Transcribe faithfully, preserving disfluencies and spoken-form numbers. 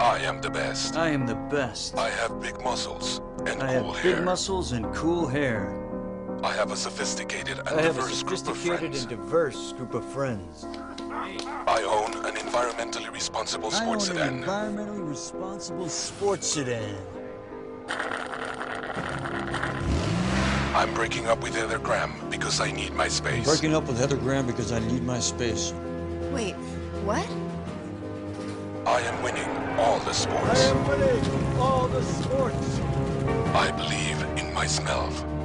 I am the best. I am the best. I have big muscles and I cool have hair. big muscles and cool hair. I have a sophisticated and I have a diverse group of sophisticated friends. and diverse group of friends. I own an environmentally responsible sports I own sedan. an environmentally responsible sports sedan. I'm breaking up with Heather Graham because I need my space. Breaking up with Heather Graham because I need my space. Wait, what? I am winning all the I sports. am winning all the sports. I believe in myself.